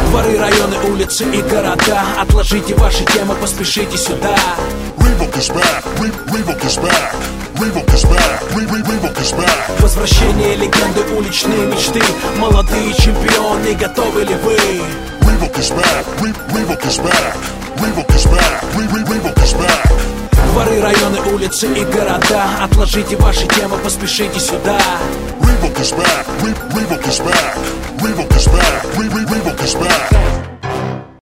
Дворы, районы, улицы и города, отложите ваши темы, поспешите сюда. Reebok is back, Reebok is back, Reebok is back, Reebok is back. Возвращение легенды, уличные мечты, молодые чемпионы, готовы ли вы? Reebok is back, Reebok is back, Reebok is back, Reebok is back. Дворы, районы, улицы и города, отложите ваши темы, поспешите сюда. Reebok is back, Reebok is back, Reebok is back, Reebok is back.